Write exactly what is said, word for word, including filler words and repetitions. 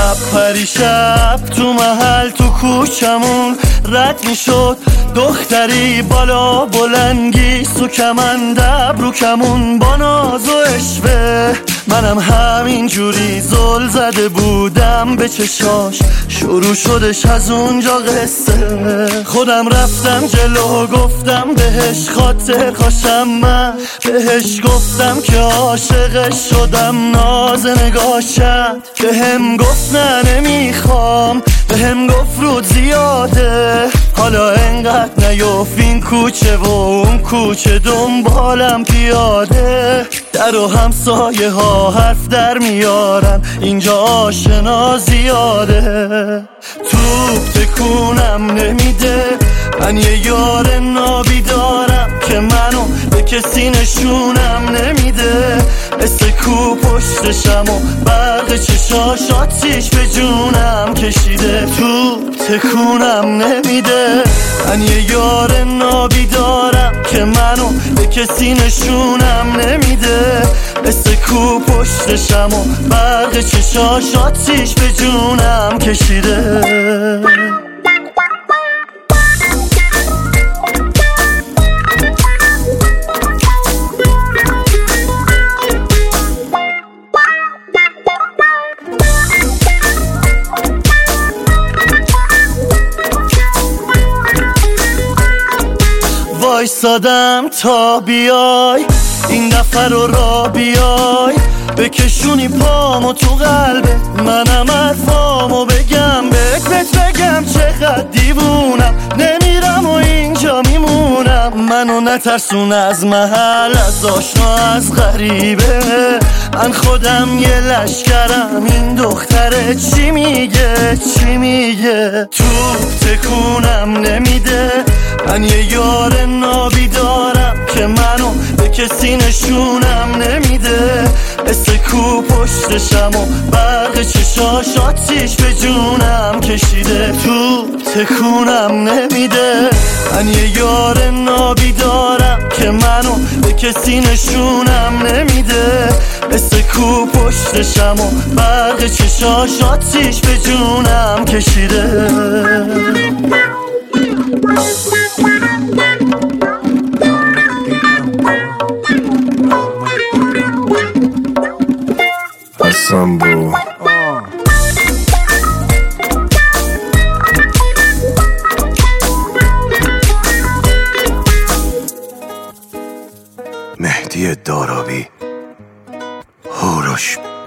شب پریشب تو محل تو کوچمون رد می شد دختری بالا بلنگی سو کمند ابرو کمون با ناز و اشوه. منم همین جوری زل زده بودم به چشاش، شروع شدش از اونجا قصه. خودم رفتم جلو گفتم بهش خاطر خوشم، من بهش گفتم که عاشقش شدم. ناز نگاه کرد بهم گفت نه نمیخوام، بهم گفت رود زیاده، حالا انقدر نیفت این کوچه و اون کوچه دنبالم پیاده. در و همسایه ها حرف در میارن اینجا آشنا زیاده. توپ تکونم نمیده، من یه یار نابی دارم که منو به کسی نشونم نمیده. مثل کو پشتشم و برق چشاش آتیش به جونم کشیده. توپ تکونم نمیده، من یه یار نابی دارم که منو به کسی نشونم نمیده. مثل کو پشتشم و برق چشاش آتیش به جونم کشیده. وایسادم تا بیای این دفعه رو را بیای، بکشونی پامو تو قلبه منم حرفامو بگم بهت بهت بگم چقدر دیوونم. نمیرم و اینجا میمونم، منو نترسون از محل از آشنا از غریبه. من خودم یه لشکرم، این دختره چی میگه چی میگه. توپ تکونم نمیده، من یه یار نابی دارم که منو به کسی نشونم نمیده. مثل کو پشتشم و برق چشاش آتیش به جونم کشیده. توپ تکونم نمیده، من یه یار نابی دارم که منو به کسی نشونم نمیده. مثل کو پشتشم و برق چشاش آتیش به جونم کشیده. Sambo مهدی دارابی هوروش